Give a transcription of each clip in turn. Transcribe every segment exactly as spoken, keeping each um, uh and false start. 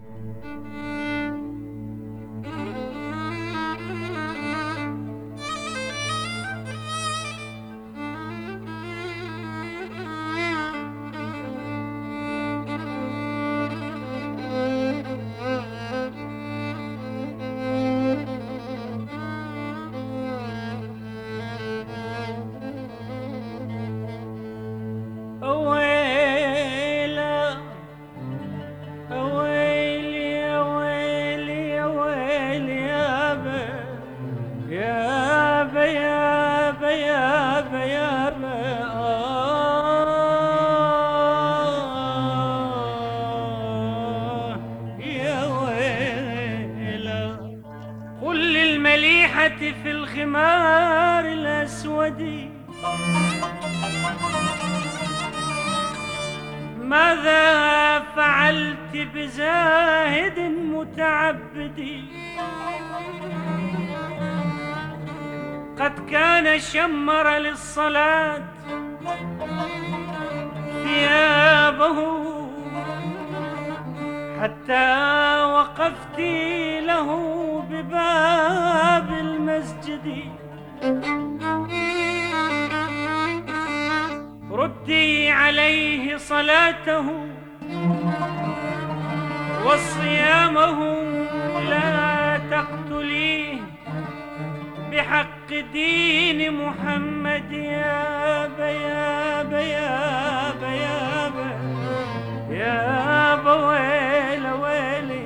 في الخمار الأسود ماذا فعلت بزاهد متعبد قد كان شمر للصلاة ثيابه حتى وقفت له بباب المسجد ردي عليه صلاته وصيامه لا تقتليه بحق دين محمد يا بياب يا بياب يا بويل ويلي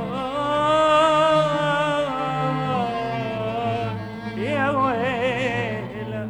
يا ويل.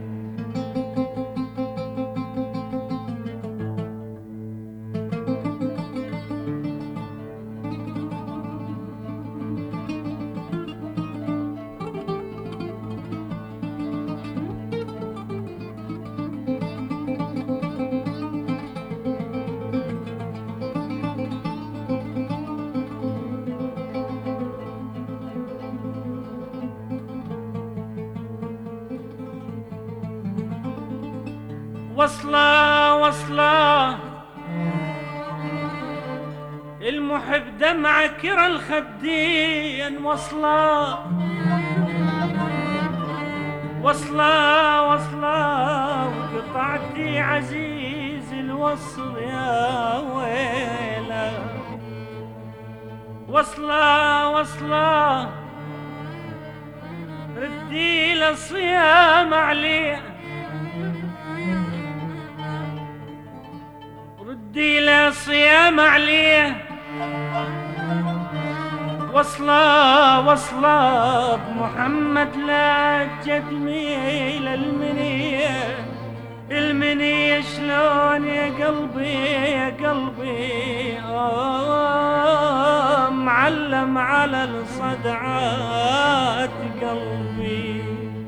وصلا وصلا المحب دمع كرى الخدين وصلا وصلا وصلا وقطعتي عزيز الوصل يا ويلا وصلا وصلا ردي للصيام عليه ردي للصيام عليه وصلا وصلا بمحمد لا تجدمي للمنية المنية شلون يا قلبي يا قلبي آه معلم على الصدعات قلبي.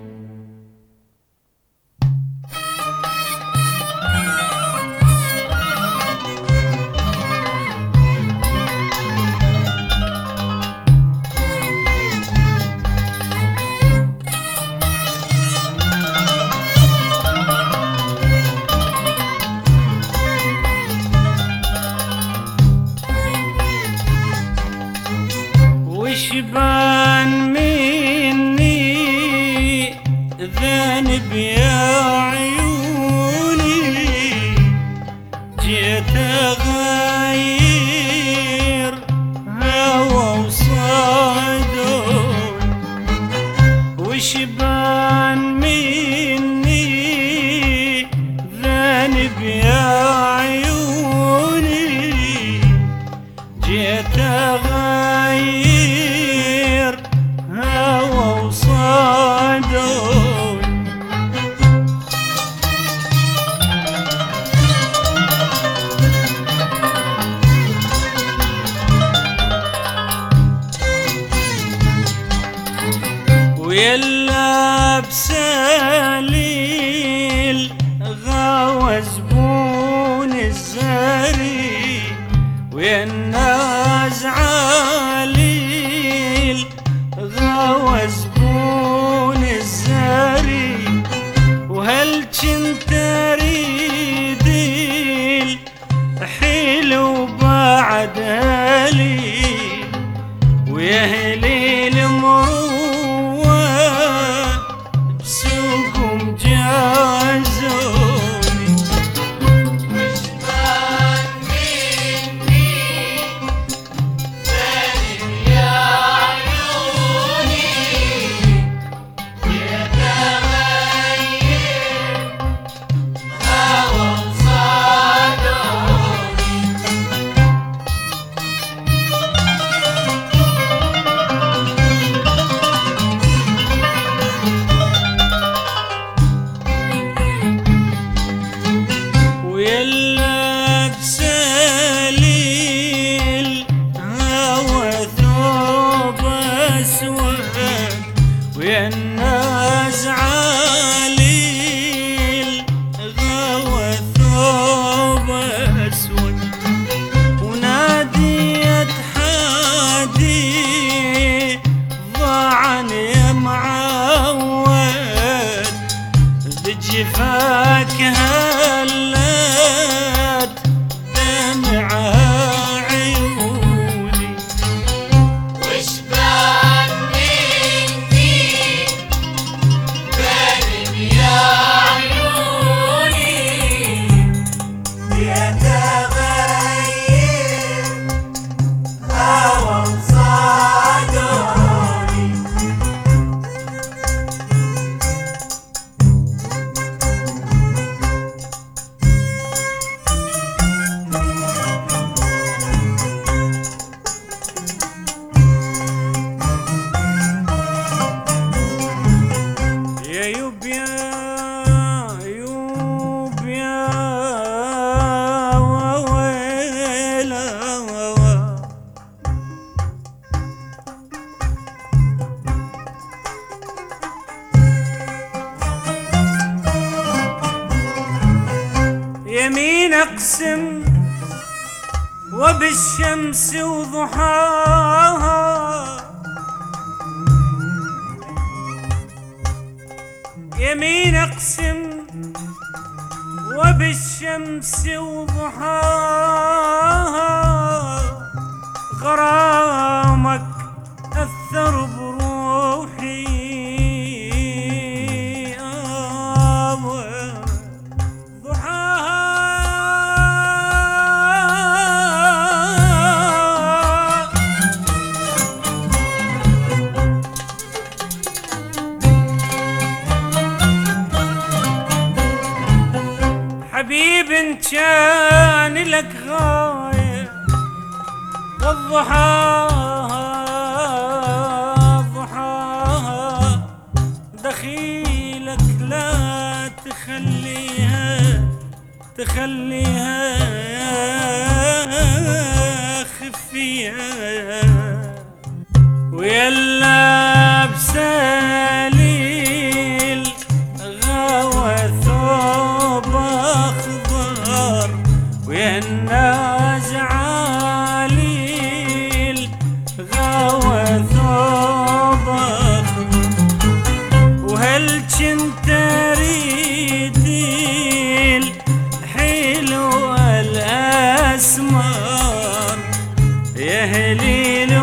وشبان مني ذنب يا عيوني جيت اغير هوى وصادون وشبان مني ذنب يا عيوني جيت اغير ويلا بسليل غاوى زبون الزري والناس عليل غاوى زبون الزري وهل جنت اريد الحلو بعد هلي ويا هليل مروة بسوقهم جازوني. وش بان مني بان يا عيوني يتغير هوى صادوني. ويلا بسالي الهوى ثوب اسود ويا الناس عالي الغوى ثوب اسود. وناديت حادي ضاعن يا معود بجفاك هلت دمع عيوني. وش بان مني بان يا عيوني يتغير هوى صادوني. يا يوب يا يوب يا ويلا يمين اقسم وبالشمس وضحاها. يمين اقسم وبالشمس وضحاها. غرامك اثر بروحي آه ضحاها. حبيب إن كان لك غاية والضحاها ضحاها دخيلك لا تخليها تخليها خفيها. ويلا بسالي الغوى ثوب اخضر ويا الناس عالي الغوى ثوب اخضر. وهل كنت اريد الحلو الاسمر يا هليل